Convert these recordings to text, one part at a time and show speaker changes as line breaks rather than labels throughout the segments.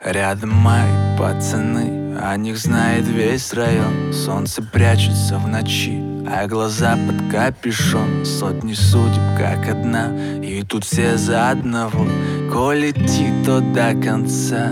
Рядом мои пацаны, о них знает весь район. Солнце прячется в ночи, а глаза под капюшон. Сотни судеб, как одна, и тут все за одного. Коль идти, то до конца,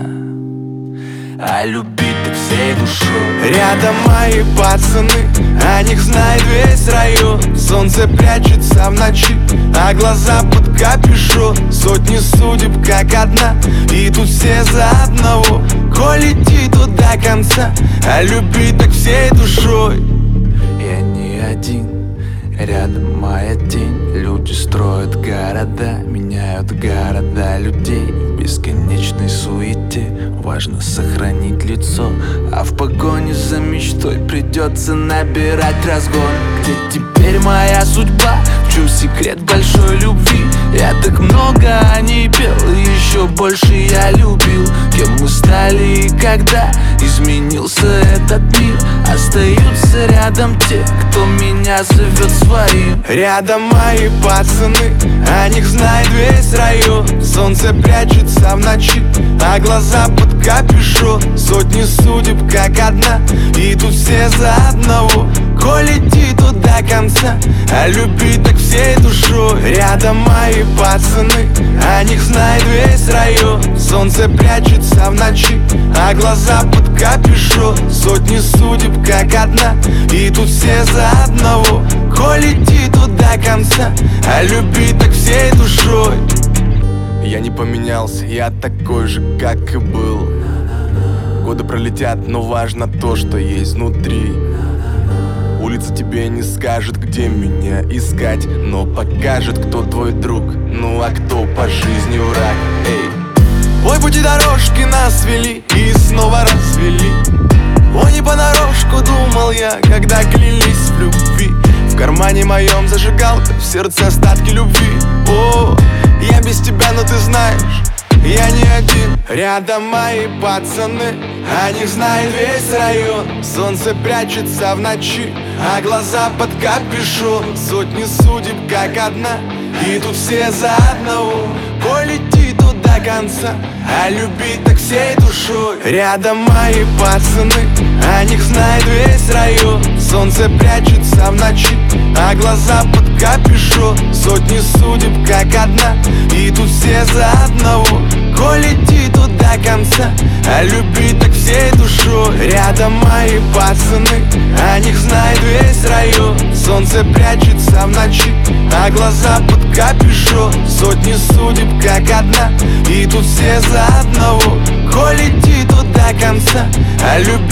а любить так всей душой.
Рядом мои пацаны, о них знает весь район. Солнце прячется в ночи, а глаза под капюшон. Сотни судеб, как одна, и тут все за одного. Коль идти, то до конца, а любить так всей душой.
Я не один, рядом моя тень. Люди строят города, меняют города людей. В бесконечной суете важно сохранить лицо, а в погоне за мечтой придется набирать разгон. Где теперь моя судьба? В чем секрет большой любви? Я так много о ней пел, и еще больше я любил. Кем мы стали и когда изменился этот мир? Остаются рядом те, кто меня зовет своим.
Рядом мои пацаны, о них знает весь район. Солнце прячется в ночи, а глаза под капюшон. Сотни судеб, как одна, и тут все за одного. Коль идти, то до конца, а любить так всей душой. Рядом мои пацаны, о них знает весь район. Солнце прячется в ночи, а глаза под капюшон. Сотни судеб, как одна, и тут все за одного. Коль идти, то до конца, а любить так всей душой. Я не поменялся, я такой же, как и был. Годы пролетят, но важно то, что есть внутри. Улица тебе не скажет, где меня искать, но покажет, кто твой друг, ну а кто по жизни враг. Эй. Ой, пути дорожки нас вели и снова развели. Ой, не понарошку думал я, когда клялись в любви. В кармане моем зажигалка, в сердце остатки любви. О, я без тебя, но ты знаешь, я не один. Рядом мои пацаны, о них знает весь район. Солнце прячется в ночи, а глаза под капюшон. Сотни судеб, как одна, и тут все за одного. Коль идти, то до конца, а любить так всей душой. Рядом мои пацаны, о них знает весь район. Солнце прячется в ночи, а глаза под капюшон. Сотни судеб, как одна, и тут все за одного. Коль идти, то до конца, а любить так всей душой. Рядом мои пацаны, о них знает весь район. Солнце прячется в ночи, а глаза под капюшон. Сотни судеб, как одна, и тут все за одного. Коль идти, то до конца, а любить